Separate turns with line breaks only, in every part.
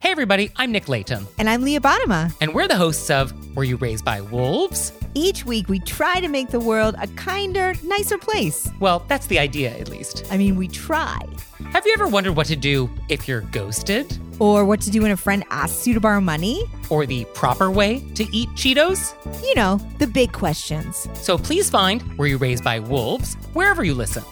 Hey everybody, I'm Nick Layton.
And I'm Leah Bottima.
And we're the hosts of Were You Raised by Wolves?
Each week we try to make the world a kinder, nicer place.
Well, that's the idea, at least.
I mean, we try.
Have you ever wondered what to do if you're ghosted?
Or what to do when a friend asks you to borrow money?
Or the proper way to eat Cheetos?
You know, the big questions.
So please find Were You Raised by Wolves wherever you listen.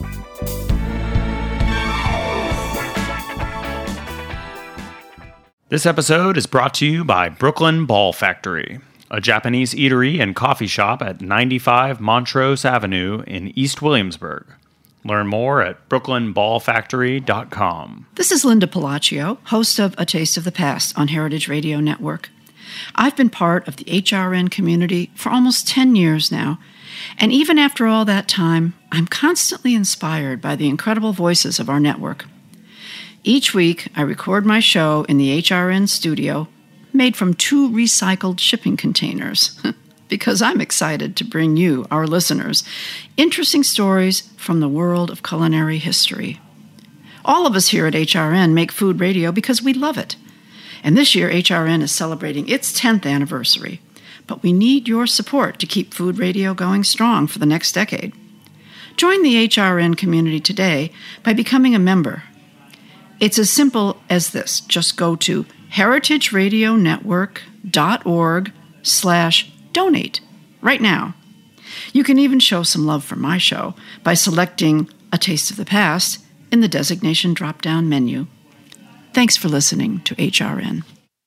This episode is brought to you by Brooklyn Ball Factory, a Japanese eatery and coffee shop at 95 Montrose Avenue in East Williamsburg. Learn more at brooklynballfactory.com.
This is Linda Palacio, host of A Taste of the Past on Heritage Radio Network. I've been part of the HRN community for almost 10 years now, and even after all that time, I'm constantly inspired by the incredible voices of our network. Each week, I record my show in the HRN studio, made from 2 recycled shipping containers, because I'm excited to bring you, our listeners, interesting stories from the world of culinary history. All of us here at HRN make food radio because we love it. And this year, HRN is celebrating its 10th anniversary. But we need your support to keep food radio going strong for the next decade. Join the HRN community today by becoming a member. It's as simple as this. Just go to heritageradionetwork.org/donate right now. You can even show some love for my show by selecting A Taste of the Past in the designation drop-down menu. Thanks for listening to HRN.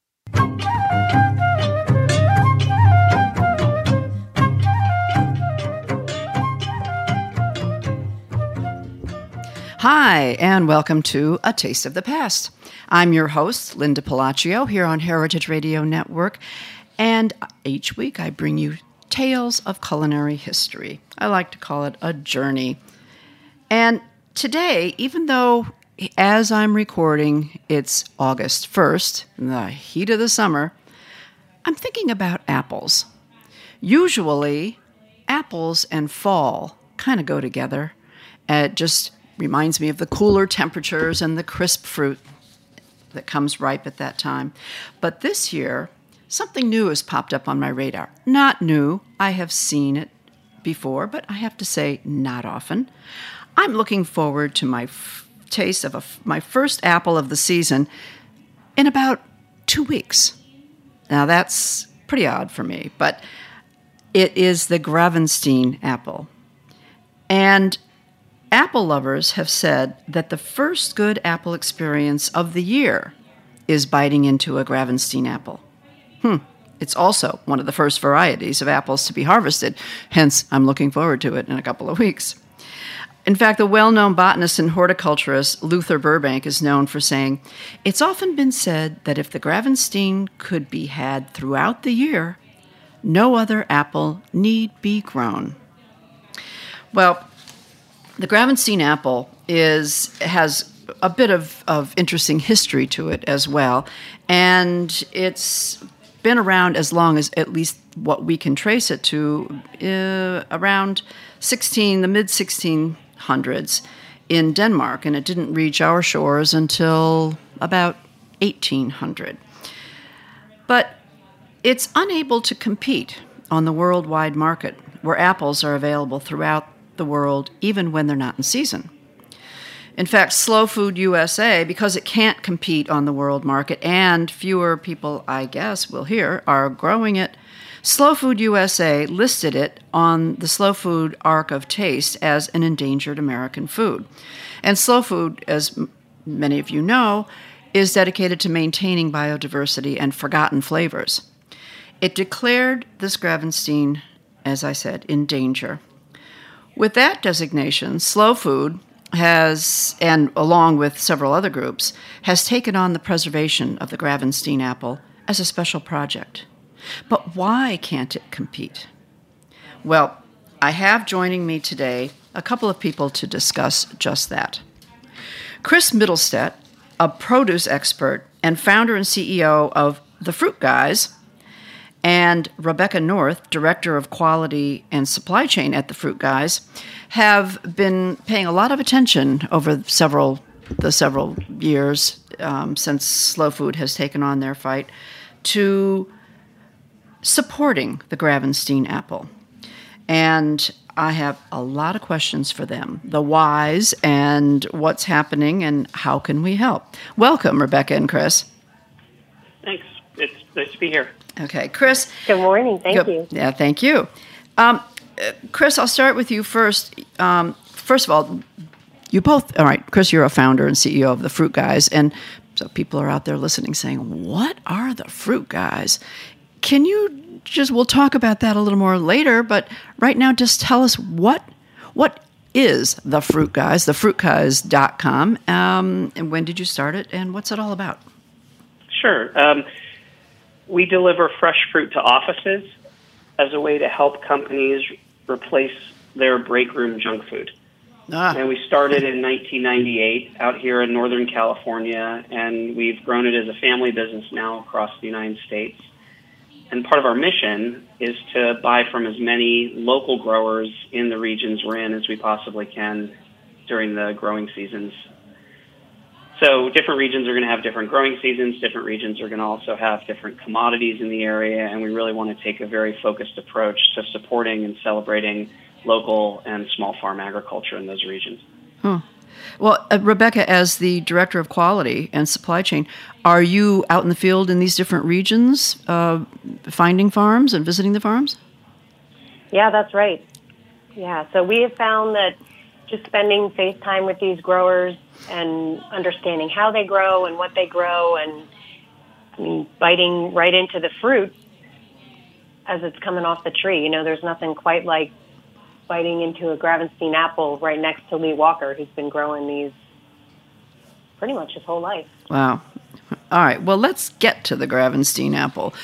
Hi, and welcome to A Taste of the Past. I'm your host, Linda Palacio, here on Heritage Radio Network, and each week I bring you tales of culinary history. I like to call it a journey. And today, even though as I'm recording, it's August 1st, in the heat of the summer, I'm thinking about apples. Usually, apples and fall kind of go together. It just reminds me of the cooler temperatures and the crisp fruit that comes ripe at that time. But this year, something new has popped up on my radar. Not new. I have seen it before, but I have to say not often. I'm looking forward to my taste of my first apple of the season in about 2 weeks. Now, that's pretty odd for me, but it is the Gravenstein apple. And apple lovers have said that the first good apple experience of the year is biting into a Gravenstein apple. It's also one of the first varieties of apples to be harvested, hence I'm looking forward to it in a couple of weeks. In fact, the well-known botanist and horticulturist Luther Burbank is known for saying, "It's often been said that if the Gravenstein could be had throughout the year, no other apple need be grown." Well, the Gravenstein apple has a bit of interesting history to it as well, and it's been around as long as at least what we can trace it to, around the mid-1600s in Denmark, and it didn't reach our shores until about 1800. But it's unable to compete on the worldwide market, where apples are available throughout the world, even when they're not in season. In fact, Slow Food USA, because it can't compete on the world market, and fewer people, I guess, will hear, are growing it, Slow Food USA listed it on the Slow Food Ark of Taste as an endangered American food. And Slow Food, as many of you know, is dedicated to maintaining biodiversity and forgotten flavors. It declared this Gravenstein, as I said, in danger. With that designation, Slow Food has, and along with several other groups, has taken on the preservation of the Gravenstein apple as a special project. But why can't it compete? Well, I have joining me today a couple of people to discuss just that. Chris Middlestedt, a produce expert and founder and CEO of The Fruit Guys, and Rebecca North, Director of Quality and Supply Chain at The Fruit Guys, have been paying a lot of attention over several the several years since Slow Food has taken on their fight to supporting the Gravenstein apple. And I have a lot of questions for them, the whys and what's happening and how can we help. Welcome, Rebecca and Chris.
Thanks. It's nice to be here.
Okay, Chris.
Good morning. Thank you.
Yeah, thank you. Chris, I'll start with you first. First of all, you both, all right, Chris, you're a founder and CEO of the Fruit Guys, and so people are out there listening saying, what are the Fruit Guys? Can you we'll talk about that a little more later, but right now just tell us what is the Fruit Guys, thefruitguys.com, and when did you start it, and what's it all about?
Sure. We deliver fresh fruit to offices as a way to help companies replace their break room junk food. And we started in 1998 out here in Northern California, and we've grown it as a family business now across the United States. And part of our mission is to buy from as many local growers in the regions we're in as we possibly can during the growing seasons. So different regions are going to have different growing seasons. Different regions are going to also have different commodities in the area, and we really want to take a very focused approach to supporting and celebrating local and small farm agriculture in those regions.
Well, Rebecca, as the Director of Quality and Supply Chain, are you out in the field in these different regions, finding farms and visiting the farms?
Yeah, that's right. Yeah, so we have found that just spending face time with these growers and understanding how they grow and what they grow and biting right into the fruit as it's coming off the tree. You know, there's nothing quite like biting into a Gravenstein apple right next to Lee Walker, who's been growing these pretty much his whole life.
Wow. All right. Well, let's get to the Gravenstein apple.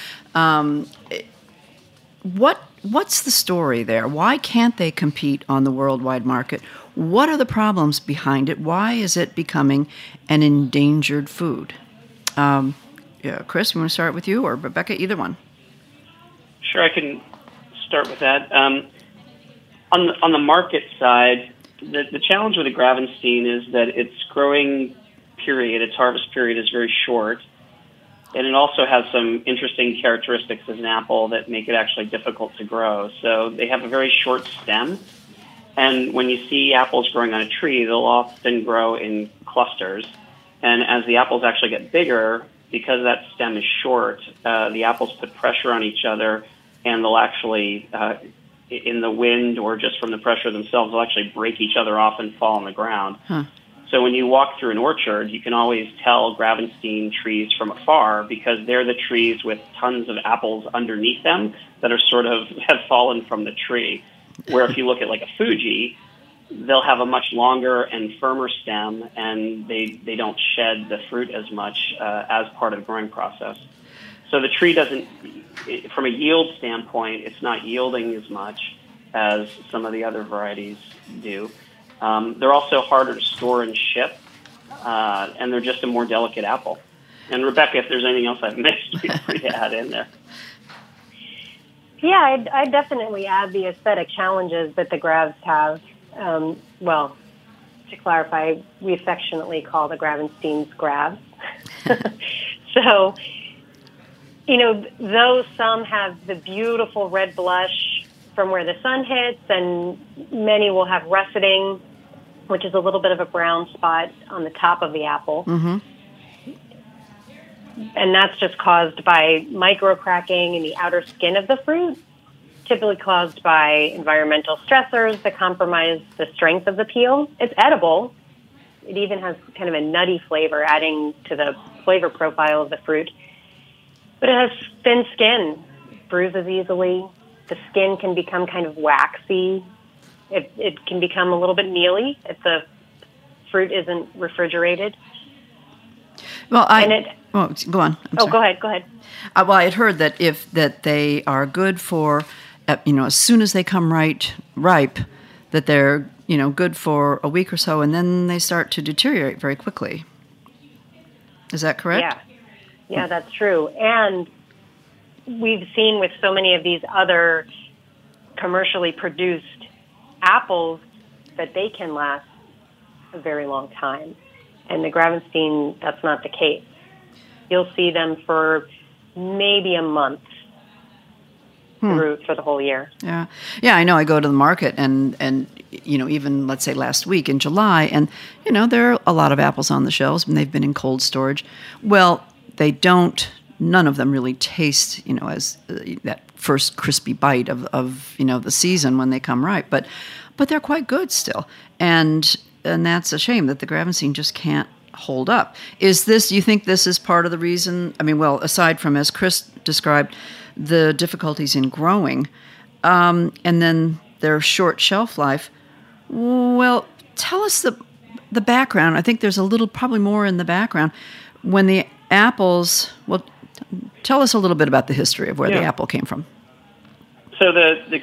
What's the story there? Why can't they compete on the worldwide market? What are the problems behind it? Why is it becoming an endangered food? Chris, you want to start with you, or Rebecca, either one?
Sure, I can start with that. On the market side, the challenge with the Gravenstein is that its growing period, its harvest period, is very short, and it also has some interesting characteristics as an apple that make it actually difficult to grow. So they have a very short stem, and when you see apples growing on a tree, they'll often grow in clusters, and as the apples actually get bigger, because that stem is short, the apples put pressure on each other, and they'll actually in the wind or just from the pressure themselves, they'll actually break each other off and fall on the ground. So when you walk through an orchard, you can always tell Gravenstein trees from afar because they're the trees with tons of apples underneath them that are sort of have fallen from the tree. Where if you look at like a Fuji, they'll have a much longer and firmer stem, and they don't shed the fruit as much as part of the growing process. So the tree doesn't, from a yield standpoint, it's not yielding as much as some of the other varieties do. They're also harder to store and ship, and they're just a more delicate apple. And Rebecca, if there's anything else I've missed, feel free to add in there.
Yeah, I'd definitely add the aesthetic challenges that the Gravs have. Well, to clarify, we affectionately call the Gravensteins Gravs. So, you know, though some have the beautiful red blush from where the sun hits, and many will have russeting, which is a little bit of a brown spot on the top of the apple. And that's just caused by micro-cracking in the outer skin of the fruit, typically caused by environmental stressors that compromise the strength of the peel. It's edible. It even has kind of a nutty flavor, adding to the flavor profile of the fruit. But it has thin skin, bruises easily. The skin can become kind of waxy. It can become a little bit mealy if the fruit isn't refrigerated.
Well, go on.
Go ahead.
Well, I had heard that they are good for, as soon as they come ripe, that they're good for a week or so, and then they start to deteriorate very quickly. Is that correct? Yeah,
that's true. And we've seen with so many of these other commercially produced apples that they can last a very long time. And the Gravenstein, that's not the case. You'll see them for maybe a month for the whole year.
Yeah. Yeah, I know. I go to the market and even let's say last week in July, and, there are a lot of apples on the shelves and they've been in cold storage. Well, none of them really taste, as that first crispy bite of the season when they come ripe, but they're quite good still. And that's a shame that the Gravenstein just can't hold up. You think this is part of the reason? I mean, well, aside from, as Chris described, the difficulties in growing, and then their short shelf life. Well, tell us the background. I think there's probably more in the background. When the apples, well, tell us a little bit about the history of where the apple came from.
So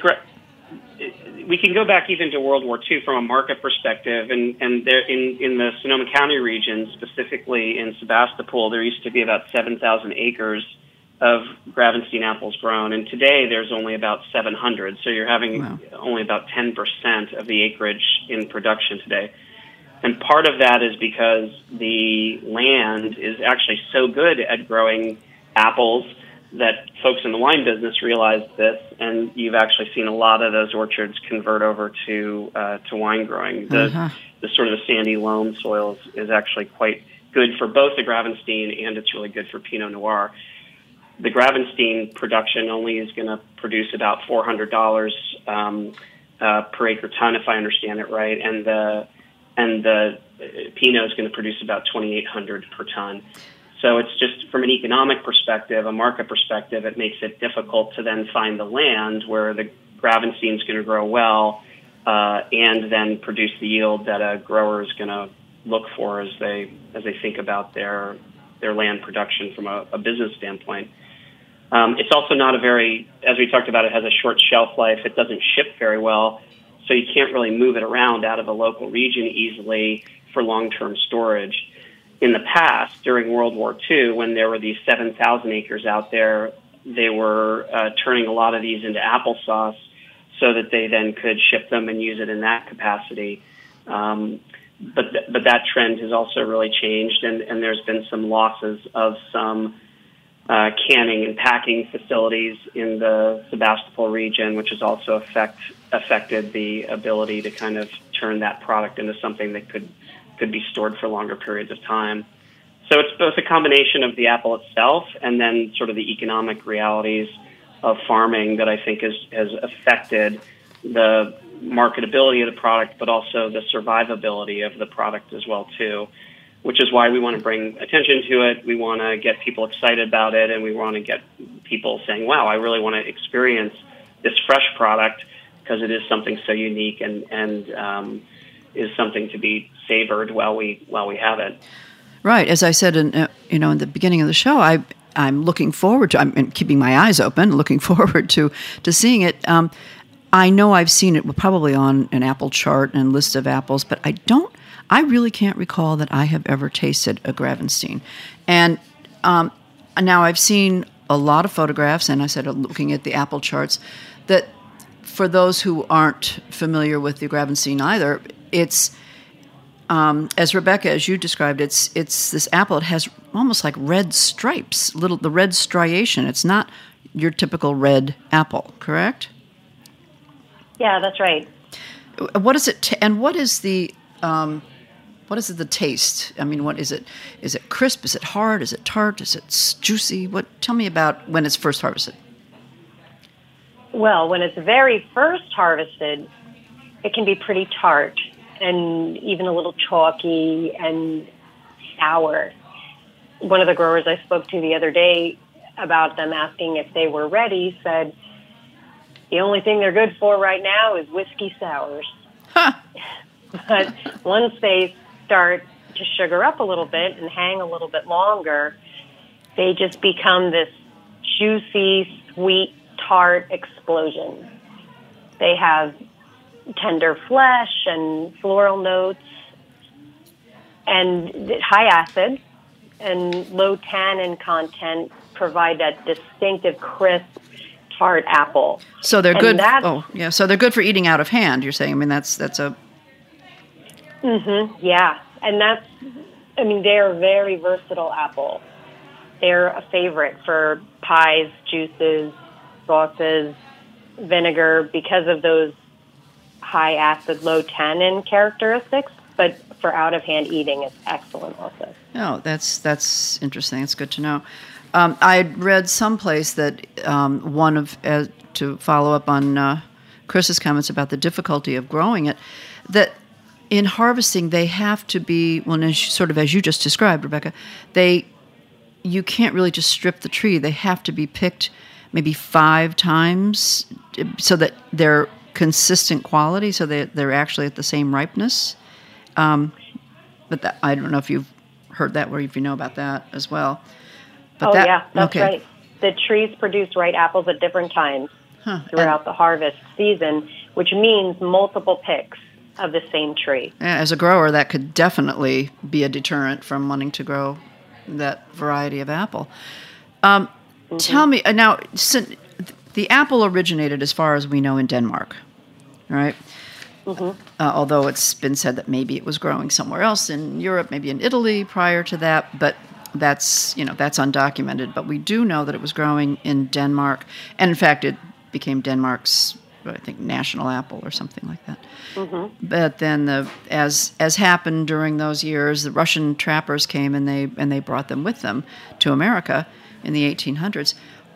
we can go back even to World War II from a market perspective, and there in the Sonoma County region, specifically in Sebastopol, there used to be about 7,000 acres of Gravenstein apples grown, and today there's only about 700. So you're having only about 10% of the acreage in production today. And part of that is because the land is actually so good at growing apples that folks in the wine business realized this, and you've actually seen a lot of those orchards convert over to wine growing. The sort of the sandy loam soils is actually quite good for both the Gravenstein, and it's really good for Pinot Noir. The Gravenstein production only is going to produce about $400 per acre ton, if I understand it right, and the Pinot is going to produce about $2,800 per ton. So it's just from an economic perspective, a market perspective, it makes it difficult to then find the land where the Gravenstein is going to grow well and then produce the yield that a grower is going to look for as they think about their land production from a business standpoint. It's also not as we talked about, it has a short shelf life. It doesn't ship very well, so you can't really move it around out of a local region easily for long-term storage. In the past, during World War II, when there were these 7,000 acres out there, they were turning a lot of these into applesauce so that they then could ship them and use it in that capacity. But that trend has also really changed, and there's been some losses of some canning and packing facilities in the Sebastopol region, which has also affected the ability to kind of turn that product into something that could be stored for longer periods of time. So it's both a combination of the apple itself and then sort of the economic realities of farming that I think has affected the marketability of the product, but also the survivability of the product as well too, which is why we want to bring attention to it. We want to get people excited about it, and we want to get people saying, wow, I really want to experience this fresh product because it is something so unique and is something to be savored while we have it.
Right. As I said in the beginning of the show, I'm looking forward to, I'm keeping my eyes open, looking forward to seeing it. I know I've seen it probably on an apple chart and list of apples, but I really can't recall that I have ever tasted a Gravenstein. And now I've seen a lot of photographs, and I said, looking at the apple charts, that for those who aren't familiar with the Gravenstein either, it's, as Rebecca, as you described, it's this apple. It has almost like red stripes, the red striation. It's not your typical red apple, correct?
Yeah, that's right.
What is it? And what is the taste? I mean, what is it? Is it crisp? Is it hard? Is it tart? Is it juicy? Tell me about when it's first harvested.
Well, when it's very first harvested, it can be pretty tart and even a little chalky and sour. One of the growers I spoke to the other day about them asking if they were ready said, the only thing they're good for right now is whiskey sours. Huh. But once they start to sugar up a little bit and hang a little bit longer, they just become this juicy, sweet, tart explosion. They have tender flesh and floral notes and high acid and low tannin content provide that distinctive crisp tart apple.
So they're good. So they're good for eating out of hand. You're saying? I mean, that's a.
Mm-hmm. Yeah, and that's I mean, they're a very versatile apple. They're a favorite for pies, juices, sauces, vinegar, because of those high acid, low tannin characteristics. But for out-of-hand eating, it's excellent also.
Oh, that's interesting. It's good to know. I read someplace that to follow up on Chris's comments about the difficulty of growing it, that in harvesting they have to be, well, as you just described, Rebecca, you can't really just strip the tree. They have to be picked maybe 5 times so that they're consistent quality, so they're actually at the same ripeness. But I don't know if you've heard that or if you know about that as well. But
that's
okay.
Right. The trees produce ripe apples at different times throughout the harvest season, which means multiple picks of the same tree.
As a grower, that could definitely be a deterrent from wanting to grow that variety of apple. Tell me, now, the apple originated, as far as we know, in Denmark, right? Although it's been said that maybe it was growing somewhere else in Europe, maybe in Italy prior to that, but that's undocumented. But we do know that it was growing in Denmark, and in fact, it became Denmark's, I think, national apple or something like that. But then, as happened during those years, the Russian trappers came and they brought them with them to America in the 1800s.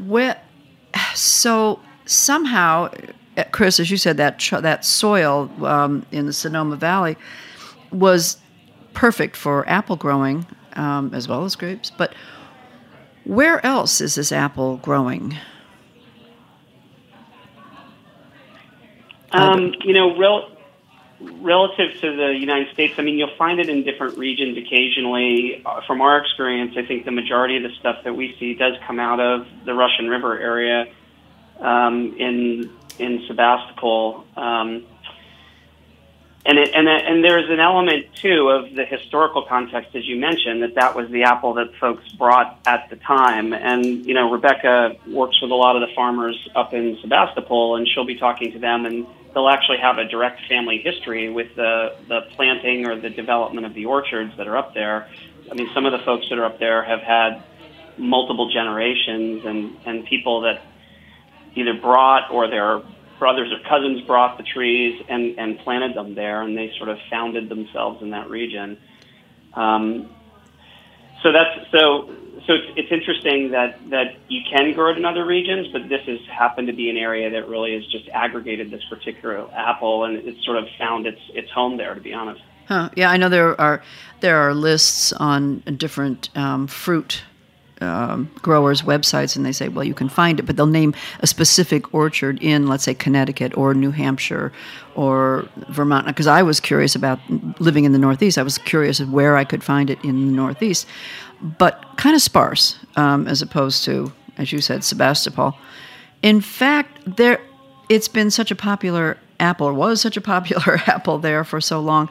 So somehow, Chris, as you said, that soil in the Sonoma Valley was perfect for apple growing, as well as grapes. But where else is this apple growing?
Relative to the United States, I mean, you'll find it in different regions occasionally. From our experience, I think the majority of the stuff that we see does come out of the Russian River area in Sebastopol. And there's an element, too, of the historical context, as you mentioned, that was the apple that folks brought at the time. And, Rebecca works with a lot of the farmers up in Sebastopol, and she'll be talking to them, and they'll actually have a direct family history with the planting or the development of the orchards that are up there. I mean, some of the folks that are up there have had multiple generations, and people that either brought or their brothers or cousins brought the trees and planted them there, and they sort of founded themselves in that region. So it's interesting that you can grow it in other regions, but this has happened to be an area that really has just aggregated this particular apple, and it's sort of found its home there, to be honest.
Yeah, I know there are lists on different fruit growers' websites, and they say, well, you can find it, but they'll name a specific orchard in, let's say, Connecticut or New Hampshire or Vermont. Because I was curious about living in the Northeast. I was curious of where I could find it in the Northeast, but kind of sparse, as opposed to, as you said, Sebastopol. In fact, it's been such a popular apple, or was such a popular apple there for so long.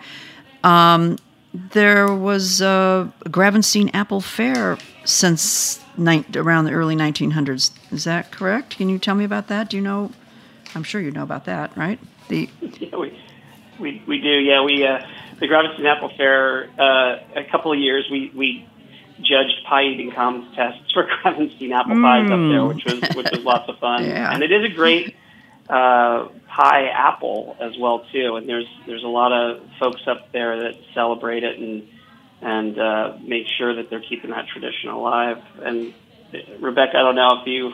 There was a Gravenstein Apple Fair since around the early 1900s. Is that correct? Can you tell me about that? Do you know? I'm sure you know about that, right?
Yeah, we do. Yeah, the Gravenstein Apple Fair. A couple of years we judged pie eating contests for Gravenstein apple pies up there, which was lots of fun.
Yeah.
And it is a great pie apple as well too. And there's a lot of folks up there that celebrate it and make sure that they're keeping that tradition alive. And Rebecca, I don't know if you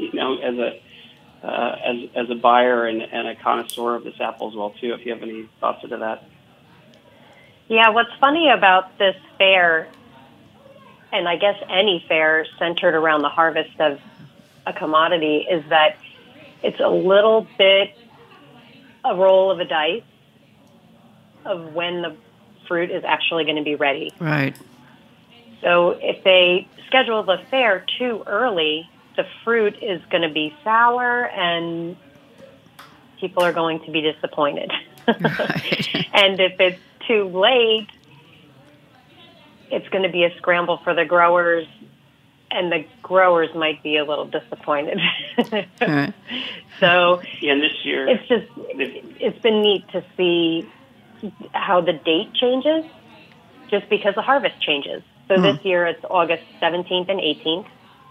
as a buyer and a connoisseur of this apple as well too, if you have any thoughts into that.
Yeah, what's funny about this fair, and I guess any fair centered around the harvest of a commodity, is that it's a little bit a roll of a dice of when the fruit is actually going to be ready.
Right.
So if they schedule the fair too early, the fruit is going to be sour and people are going to be disappointed.
Right.
And if it's too late, it's going to be a scramble for the growers, and the growers might be a little disappointed.
Right.
So
and this year
it's been neat to see how the date changes. just because the harvest changes. So this year it's August 17th and 18th.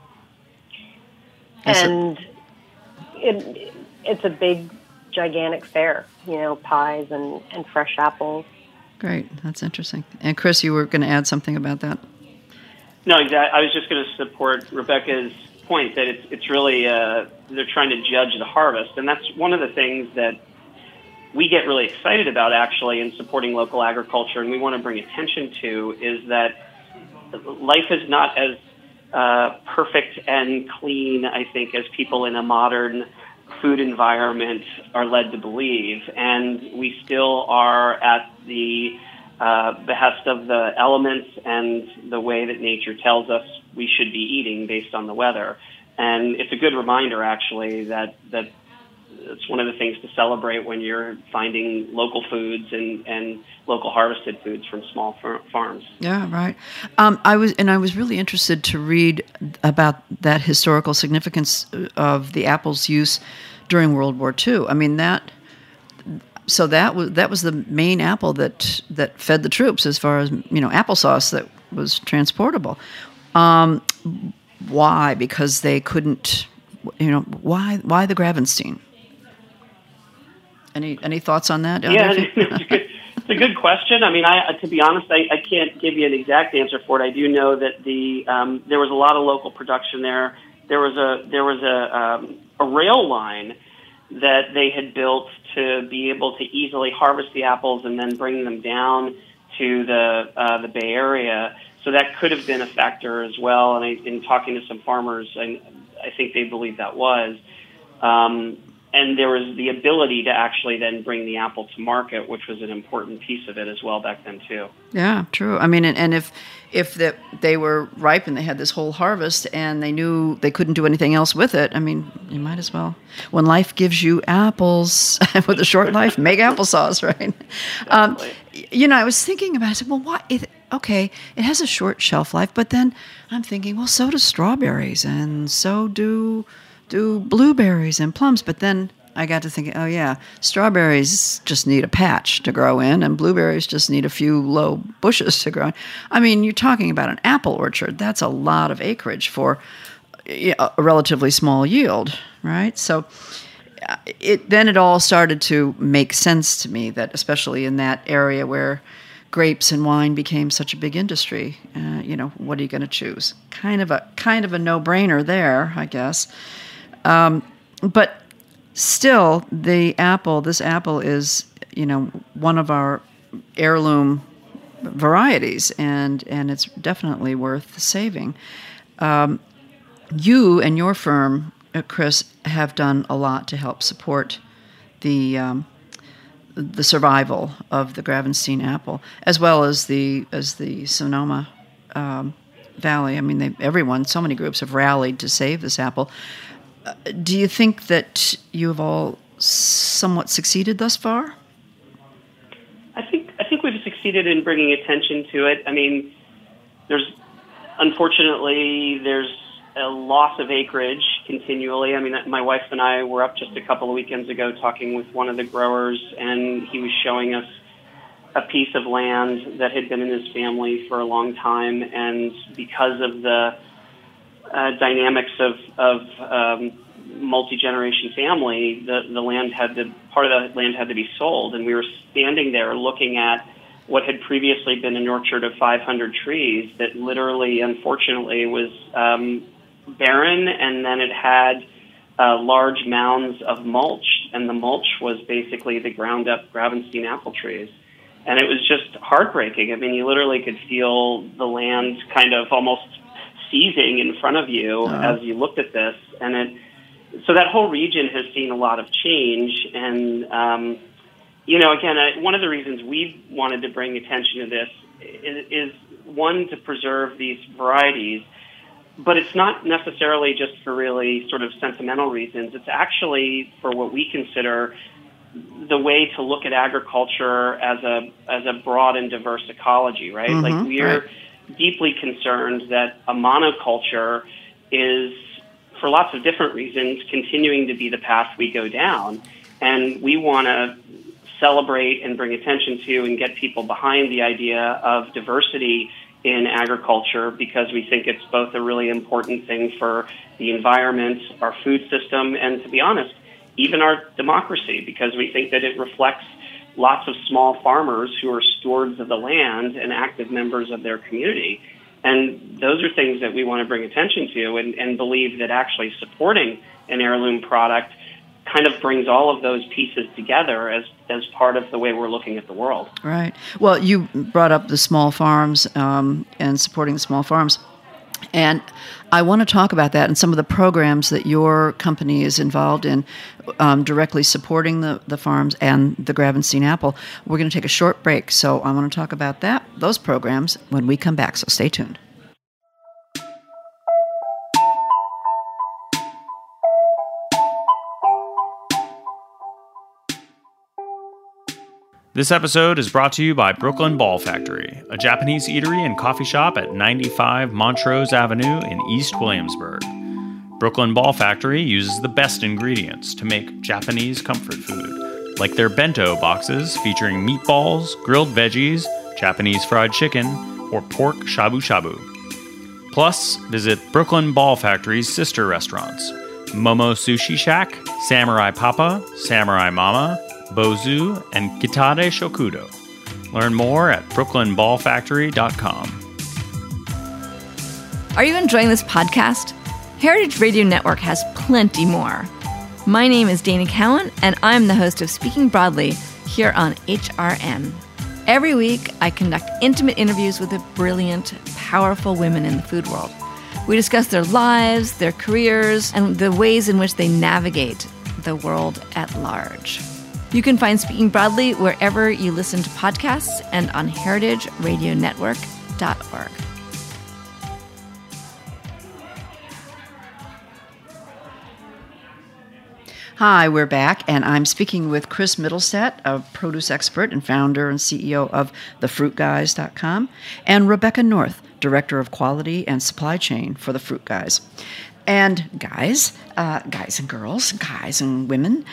And it's a big, gigantic fair, pies and fresh apples.
Great. That's interesting. And Chris, you were going to add something about that?
No, exactly. I was just going to support Rebecca's point that it's really, they're trying to judge the harvest. And that's one of the things that we get really excited about, actually, in supporting local agriculture, and we want to bring attention to, is that life is not as perfect and clean, I think, as people in a modern food environment are led to believe. And we still are at the behest of the elements and the way that nature tells us we should be eating based on the weather. And it's a good reminder, actually, that it's one of the things to celebrate when you're finding local foods and local harvested foods from small farms.
Yeah, right. I was really interested to read about that historical significance of the apple's use during World War II. I mean, that was the main apple that fed the troops, as far as applesauce that was transportable. Why? Because they couldn't. Why the Gravenstein? Any thoughts on that?
Yeah, it's a good question. I mean, to be honest, I can't give you an exact answer for it. I do know that there was a lot of local production there. There was a rail line that they had built to be able to easily harvest the apples and then bring them down to the Bay Area. So that could have been a factor as well. And in talking to some farmers, I think they believe that was. And there was the ability to actually then bring the apple to market, which was an important piece of it as well back then too.
Yeah, true. I mean, and if they were ripe and they had this whole harvest and they knew they couldn't do anything else with it, I mean, you might as well. When life gives you apples with a short life, make applesauce, right? I was thinking about it. I said, well, why? Okay, it has a short shelf life, but then I'm thinking, well, so do strawberries, and so do blueberries and plums. But then I got to thinking, oh yeah, strawberries just need a patch to grow in, and blueberries just need a few low bushes to grow in. I mean, you're talking about an apple orchard. That's a lot of acreage for a relatively small yield, right? So it all started to make sense to me, that especially in that area where grapes and wine became such a big industry, what are you going to choose? Kind of a no-brainer there, I guess. But still, this apple is, one of our heirloom varieties, and it's definitely worth saving. You and your firm, Chris, have done a lot to help support the survival of the Gravenstein apple, as well as the Sonoma Valley. I mean, so many groups have rallied to save this apple. Do you think that you have all somewhat succeeded thus far?
I think we've succeeded in bringing attention to it. I mean, unfortunately there's a loss of acreage continually. I mean, my wife and I were up just a couple of weekends ago talking with one of the growers, and he was showing us a piece of land that had been in his family for a long time, and because of the dynamics of multi-generation family, part of the land had to be sold, and we were standing there looking at what had previously been an orchard of 500 trees that literally, unfortunately, was barren, and then it had large mounds of mulch, and the mulch was basically the ground-up Gravenstein apple trees. And it was just heartbreaking. I mean, you literally could feel the land kind of almost seizing in front of you as you looked at this. And so that whole region has seen a lot of change. And, again, one of the reasons we've wanted to bring attention to this is one, to preserve these varieties, but it's not necessarily just for really sort of sentimental reasons. It's actually for what we consider the way to look at agriculture as a broad and diverse ecology, right?
Mm-hmm,
like we're deeply concerned that a monoculture is, for lots of different reasons, continuing to be the path we go down. And we want to celebrate and bring attention to and get people behind the idea of diversity in agriculture, because we think it's both a really important thing for the environment, our food system, and, to be honest, even our democracy, because we think that it reflects lots of small farmers who are stewards of the land and active members of their community. And those are things that we want to bring attention to, and believe that actually supporting an heirloom product kind of brings all of those pieces together as part of the way we're looking at the world.
Right. Well, you brought up the small farms and supporting the small farms. And I want to talk about that and some of the programs that your company is involved in, directly supporting the farms and the Gravenstein apple. We're going to take a short break, so I want to talk about those programs when we come back, so stay tuned.
This episode is brought to you by Brooklyn Ball Factory, a Japanese eatery and coffee shop at 95 Montrose Avenue in East Williamsburg. Brooklyn Ball Factory uses the best ingredients to make Japanese comfort food, like their bento boxes featuring meatballs, grilled veggies, Japanese fried chicken, or pork shabu shabu. Plus, visit Brooklyn Ball Factory's sister restaurants, Momo Sushi Shack, Samurai Papa, Samurai Mama, Bozu, and Kitade Shokudo. Learn more at brooklynballfactory.com.
Are you enjoying this podcast? Heritage Radio Network has plenty more. My name is Dana Cowan, and I'm the host of Speaking Broadly here on HRN. Every week, I conduct intimate interviews with the brilliant, powerful women in the food world. We discuss their lives, their careers, and the ways in which they navigate the world at large. You can find Speaking Broadly wherever you listen to podcasts and on heritageradionetwork.org.
Hi, we're back, and I'm speaking with Chris Middlestat, a produce expert and founder and CEO of thefruitguys.com, and Rebecca North, Director of Quality and Supply Chain for The Fruit Guys. And guys and girls, guys and women,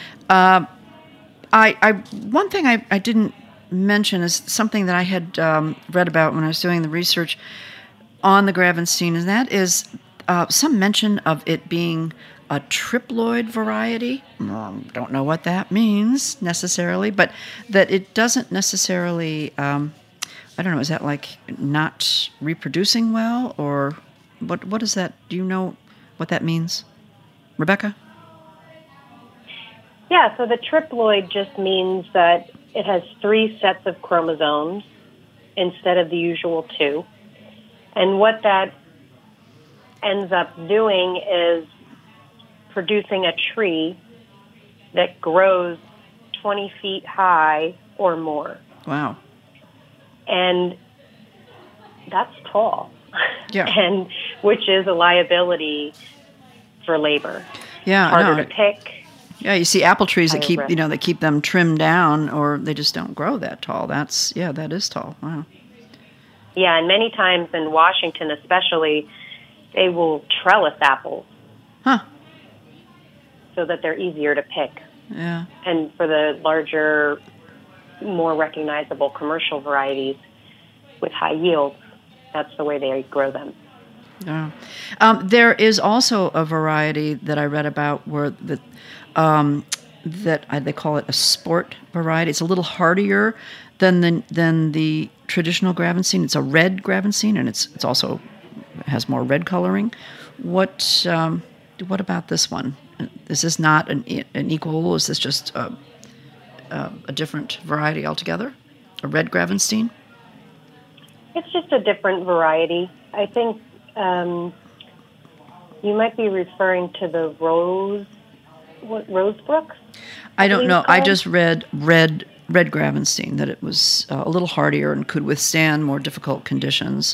one thing I didn't mention is something that I had read about when I was doing the research on the Gravenstein, and that is some mention of it being a triploid variety. Don't know what that means necessarily, but that it doesn't necessarily, I don't know, is that like not reproducing well, or what is that? Do you know what that means? Rebecca?
Yeah, so the triploid just means that it has 3 sets of chromosomes instead of the usual 2. And what that ends up doing is producing a tree that grows 20 feet high or more.
Wow.
And that's tall.
Yeah.
And which is a liability for labor.
Yeah,
harder to pick.
Yeah, you see apple trees that keep,
risk.
they keep them trimmed down, or they just don't grow that tall. That is tall. Wow.
Yeah, and many times in Washington especially, they will trellis apples.
Huh.
So that they're easier to pick.
Yeah.
And for the larger, more recognizable commercial varieties with high yields, that's the way they grow them.
Yeah. There is also a variety that I read about where they call it a sport variety. It's a little hardier than the traditional Gravenstein. It's a red Gravenstein, and it's also has more red coloring. What about this one? Is this not an equal? Is this just a different variety altogether? A red Gravenstein?
It's just a different variety. I think you might be referring to the Rosebrook?
I don't know. I just read red Gravenstein, that it was a little hardier and could withstand more difficult conditions.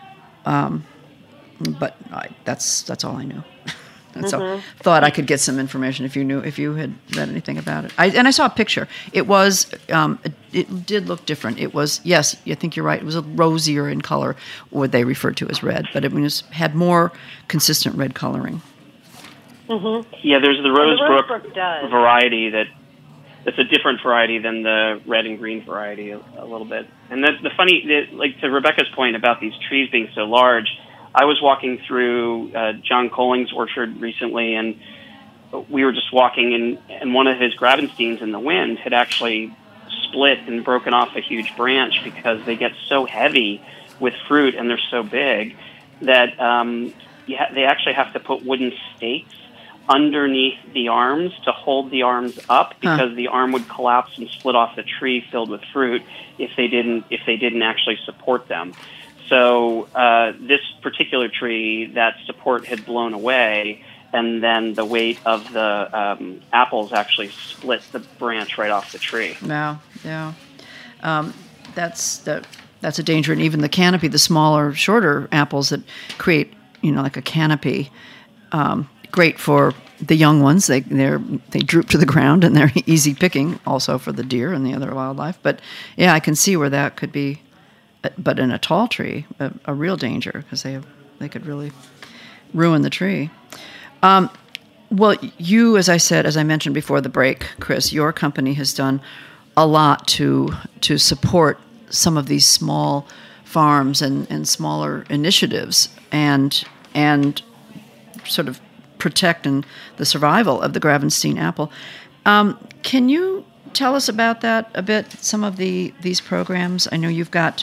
But that's all I knew. That's all. Thought I could get some information if you had read anything about it. I saw a picture. It did look different. It was, yes, I think you're right. It was a rosier in color, what they referred to as red, but it had more consistent red coloring.
Yeah, there's the Rosebrook variety that it's a different variety than the red and green variety a little bit. And the funny, like to Rebecca's point about these trees being so large, I was walking through John Colling's orchard recently, and we were just walking, and one of his Gravensteins in the wind had actually split and broken off a huge branch because they get so heavy with fruit and they're so big that they actually have to put wooden stakes underneath the arms to hold the arms up, because the arm would collapse and split off the tree filled with fruit if they didn't actually support them. So this particular tree, that support had blown away, and then the weight of the apples actually split the branch right off the tree.
Wow, yeah. That's a danger. And even the canopy, the smaller, shorter apples that create, like a canopy, great for the young ones. They droop to the ground, and they're easy picking also for the deer and the other wildlife. But yeah, I can see where that could be, but in a tall tree, a real danger, because they could really ruin the tree. Well, you, as I mentioned before the break, Chris, your company has done a lot to support some of these small farms and smaller initiatives and sort of protect the survival of the Gravenstein apple. Can you tell us about that a bit? Some of these programs. I know you've got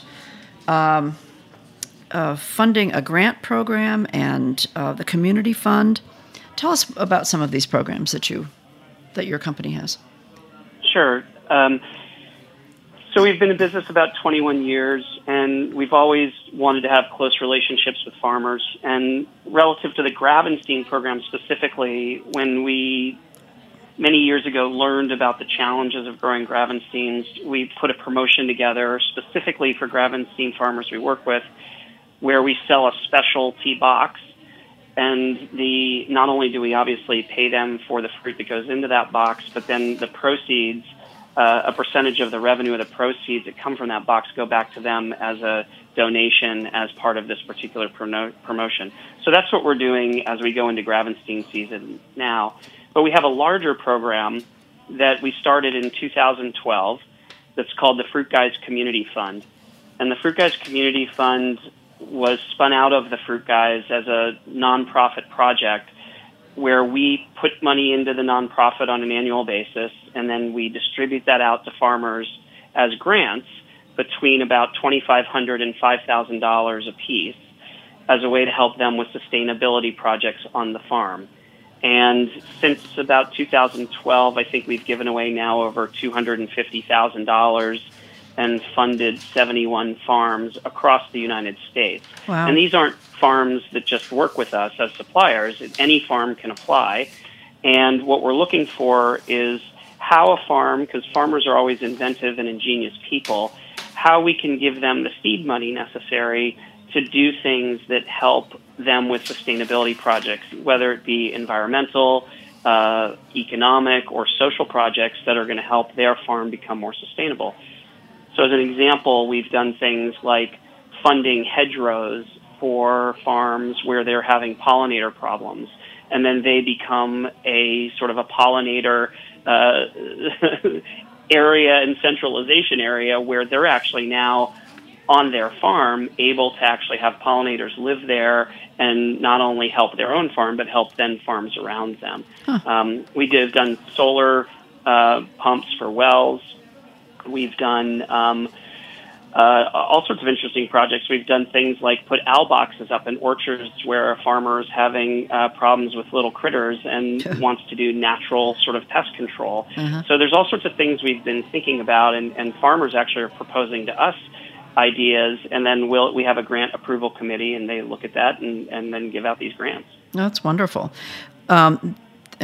funding a grant program and the community fund. Tell us about some of these programs that your company has.
Sure. So we've been in business about 21 years, and we've always wanted to have close relationships with farmers. And relative to the Gravenstein program specifically, when we, many years ago, learned about the challenges of growing Gravensteins, we put a promotion together specifically for Gravenstein farmers we work with, where we sell a specialty box. And not only do we obviously pay them for the fruit that goes into that box, but then the proceeds, a percentage of the revenue of the proceeds that come from that box go back to them as a donation as part of this particular promotion. So that's what we're doing as we go into Gravenstein season now. But we have a larger program that we started in 2012 that's called the Fruit Guys Community Fund. And the Fruit Guys Community Fund was spun out of the Fruit Guys as a nonprofit project where we put money into the nonprofit on an annual basis, and then we distribute that out to farmers as grants between about $2,500 and $5,000 a piece as a way to help them with sustainability projects on the farm. And since about 2012, I think we've given away now over $250,000 and funded 71 farms across the United States.
Wow.
And these aren't farms that just work with us as suppliers. Any farm can apply. And what we're looking for is how a farm, because farmers are always inventive and ingenious people, how we can give them the seed money necessary to do things that help them with sustainability projects, whether it be environmental, economic, or social projects that are going to help their farm become more sustainable. So as an example, we've done things like funding hedgerows for farms where they're having pollinator problems, and then they become a sort of a pollinator area and centralization area where they're actually now on their farm able to actually have pollinators live there and not only help their own farm, but help then farms around them. We have done solar pumps for wells. We've done all sorts of interesting projects. We've done things like put owl boxes up in orchards where a farmer is having problems with little critters and wants to do natural sort of pest control. So there's all sorts of things we've been thinking about, and farmers actually are proposing to us ideas, and then we have a grant approval committee, and they look at that and then give out these grants.
That's wonderful. And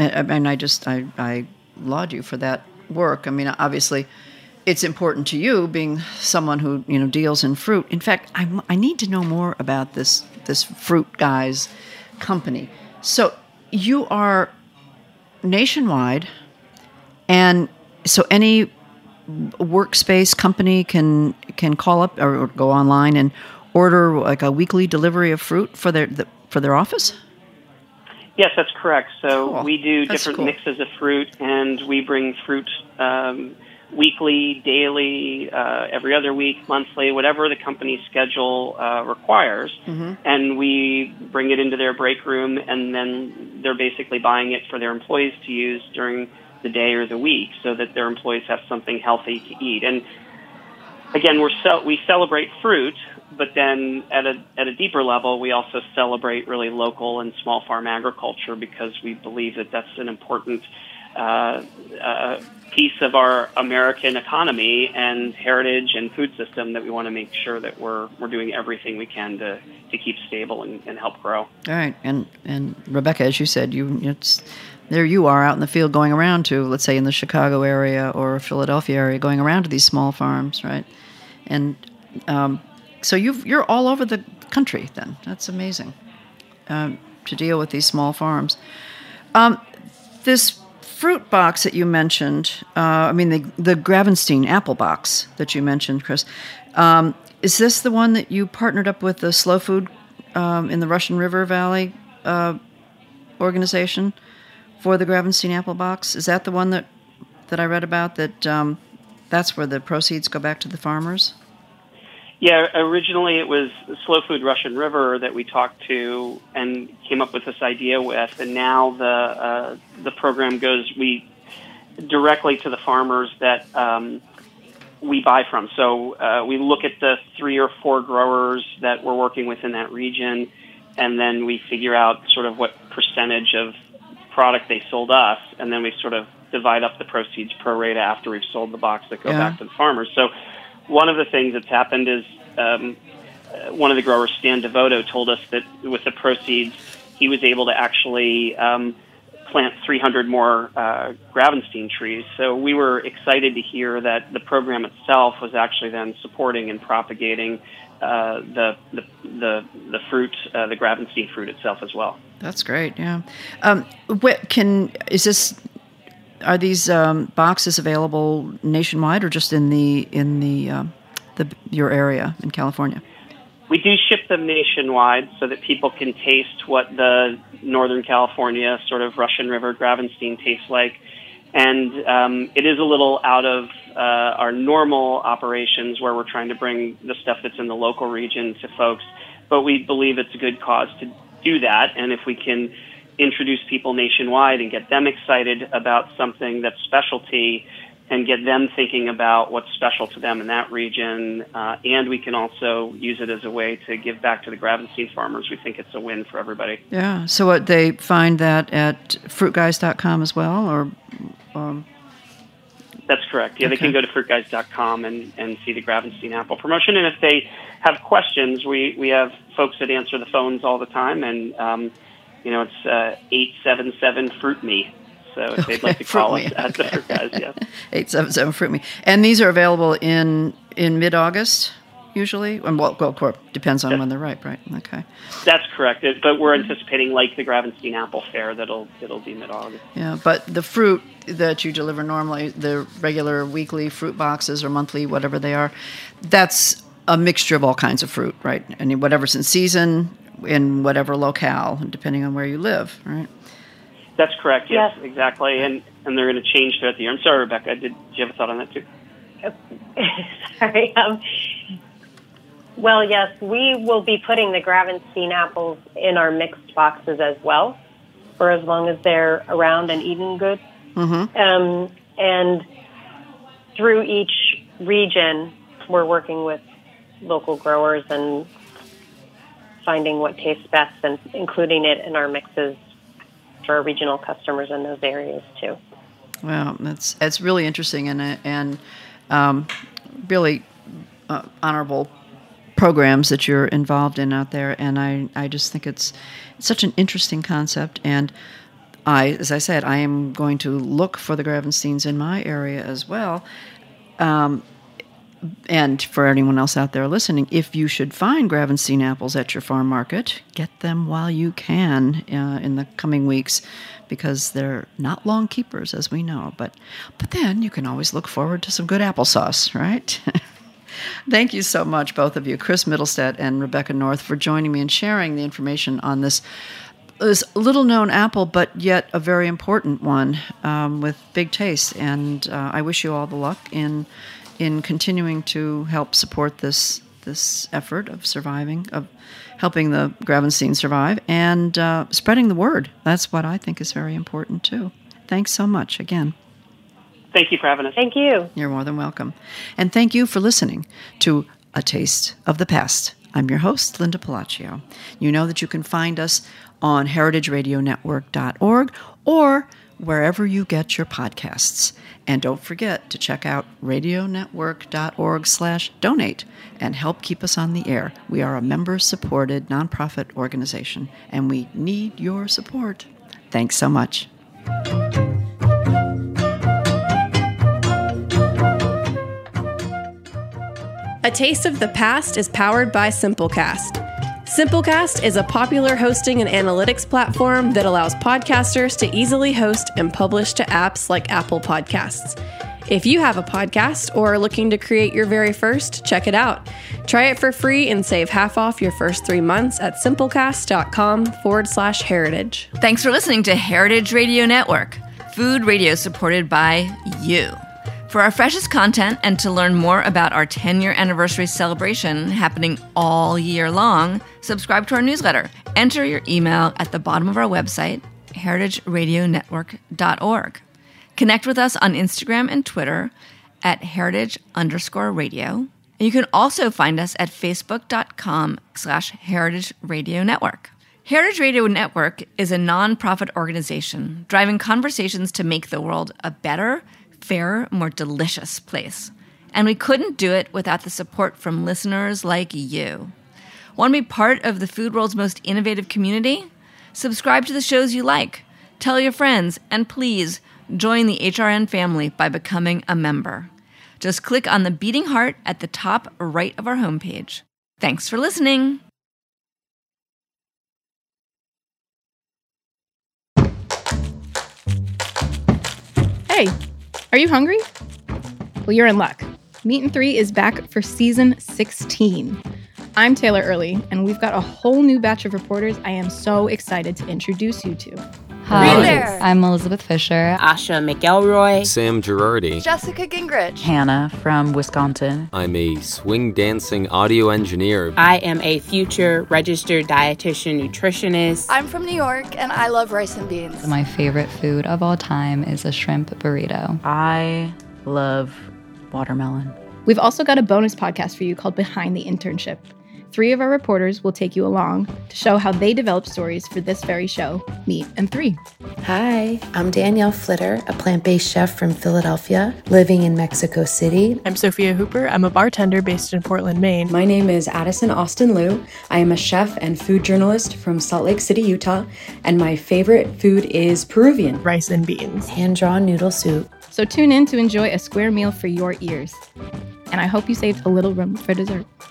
I laud you for that work. I mean, obviously, it's important to you, being someone who deals in fruit. In fact, I need to know more about this Fruit Guys company. So you are nationwide, and so any workspace company can call up or go online and order like a weekly delivery of fruit for their office?
Yes, that's correct. So
Cool.
we do
That's
different
cool.
mixes of fruit, and we bring fruit weekly, daily, every other week, monthly, whatever the company's schedule requires. And we bring it into their break room, and then they're basically buying it for their employees to use during the day or the week so that their employees have something healthy to eat. And again, we celebrate fruit, but then at a deeper level, we also celebrate really local and small farm agriculture because we believe that that's an important piece of our American economy and heritage and food system that we want to make sure that we're doing everything we can to keep stable and help grow.
All right, and Rebecca, as you said, there you are out in the field going around to, let's say, in the Chicago area or Philadelphia area, going around to these small farms, right? And so you're all over the country then. That's amazing to deal with these small farms. This fruit box that you mentioned, the Gravenstein apple box that you mentioned, Chris, is this the one that you partnered up with the Slow Food in the Russian River Valley organization for the Gravenstein apple box? Is that the one that I read about, that's where the proceeds go back to the farmers?
Yeah, originally it was Slow Food Russian River that we talked to and came up with this idea with, and now the program goes directly to the farmers that we buy from. So we look at the 3 or 4 growers that we're working with in that region, and then we figure out sort of what percentage of product they sold us, and then we sort of divide up the proceeds pro rata after we've sold the box that go back to the farmers. So one of the things that's happened is one of the growers, Stan Devoto, told us that with the proceeds, he was able to actually plant 300 more Gravenstein trees. So we were excited to hear that the program itself was actually then supporting and propagating the fruit, the Gravenstein fruit itself as well.
That's great. Yeah. Are these boxes available nationwide or just in your area in California?
We do ship them nationwide so that people can taste what the Northern California sort of Russian River Gravenstein tastes like. And it is a little out of our normal operations where we're trying to bring the stuff that's in the local region to folks. But we believe it's a good cause to do that. And if we can introduce people nationwide and get them excited about something that's specialty and get them thinking about what's special to them in that region, and we can also use it as a way to give back to the Gravenstein farmers, we think it's a win for everybody.
Yeah. So what, they find that at fruitguys.com as well, or?
That's correct. Yeah, okay. They can go to fruitguys.com and see the Gravenstein apple promotion. And if they have questions, we have folks that answer the phones all the time, and it's 877-FRUIT-ME. So if they'd like to call us at the Fruit Guys, yes.
877-FRUIT-ME. And these are available in mid-August, usually? Well, depends on when they're ripe, right? Okay.
That's correct. But we're anticipating, like the Gravenstein Apple Fair, it'll be mid-August.
Yeah, but the fruit that you deliver normally, the regular weekly fruit boxes or monthly, whatever they are, that's a mixture of all kinds of fruit, right? And whatever's in season, in whatever locale, depending on where you live, right?
That's correct, yes. Exactly. And they're going to change throughout the year. I'm sorry, Rebecca, did you have a thought on that too?
Sorry. Well, yes, we will be putting the Gravenstein apples in our mixed boxes as well, for as long as they're around and eaten good. Mm-hmm. And through each region, we're working with local growers and finding what tastes best and including it in our mixes for our regional customers in those areas too.
Well, it's really interesting and really honorable programs that you're involved in out there, and I just think it's such an interesting concept. And as I said, I am going to look for the Gravensteins in my area as well. And for anyone else out there listening, if you should find Gravenstein apples at your farm market, get them while you can in the coming weeks, because they're not long keepers, as we know. But then you can always look forward to some good applesauce, right? Thank you so much, both of you, Chris Middlestead and Rebecca North, for joining me and sharing the information on this is a little-known apple, but yet a very important one with big taste. And I wish you all the luck in continuing to help support this effort of surviving, of helping the Gravenstein survive, and spreading the word. That's what I think is very important, too. Thanks so much again.
Thank you for having us.
Thank you.
You're more than welcome. And thank you for listening to A Taste of the Past. I'm your host, Linda Palacio. You know that you can find us on heritageradionetwork.org or wherever you get your podcasts. And don't forget to check out radionetwork.org/donate and help keep us on the air. We are a member-supported nonprofit organization, and we need your support. Thanks so much.
A Taste of the Past is powered by Simplecast. Simplecast is a popular hosting and analytics platform that allows podcasters to easily host and publish to apps like Apple Podcasts. If you have a podcast or are looking to create your very first, check it out. Try it for free and save half off your first 3 months at simplecast.com/heritage.
Thanks for listening to Heritage Radio Network, food radio supported by you. For our freshest content and to learn more about our 10-year anniversary celebration happening all year long, subscribe to our newsletter. Enter your email at the bottom of our website, heritageradionetwork.org. Connect with us on Instagram and Twitter at heritage_radio. And you can also find us at facebook.com/Heritage Radio Network. Heritage Radio Network is a nonprofit organization driving conversations to make the world a better, fairer, more delicious place. And we couldn't do it without the support from listeners like you. Want to be part of the food world's most innovative community? Subscribe to the shows you like, tell your friends, and please join the HRN family by becoming a member. Just click on the beating heart at the top right of our homepage. Thanks for listening.
Hey, are you hungry? Well, you're in luck. Meat and 3 is back for season 16. I'm Taylor Early, and we've got a whole new batch of reporters I am so excited to introduce you to.
Hi, there. I'm Elizabeth Fisher.
Asha McElroy.
Sam Girardi.
Jessica Gingrich.
Hannah from Wisconsin.
I'm a swing dancing audio engineer.
I am a future registered dietitian nutritionist.
I'm from New York, and I love rice and beans.
My favorite food of all time is a shrimp burrito.
I love watermelon.
We've also got a bonus podcast for you called Behind the Internship. 3 of our reporters will take you along to show how they developed stories for this very show, Meat and 3.
Hi, I'm Danielle Flitter, a plant-based chef from Philadelphia, living in Mexico City.
I'm Sophia Hooper. I'm a bartender based in Portland, Maine.
My name is Addison Austin Liu. I am a chef and food journalist from Salt Lake City, Utah, and my favorite food is Peruvian.
Rice and beans.
Hand-drawn noodle soup.
So tune in to enjoy a square meal for your ears. And I hope you saved a little room for dessert.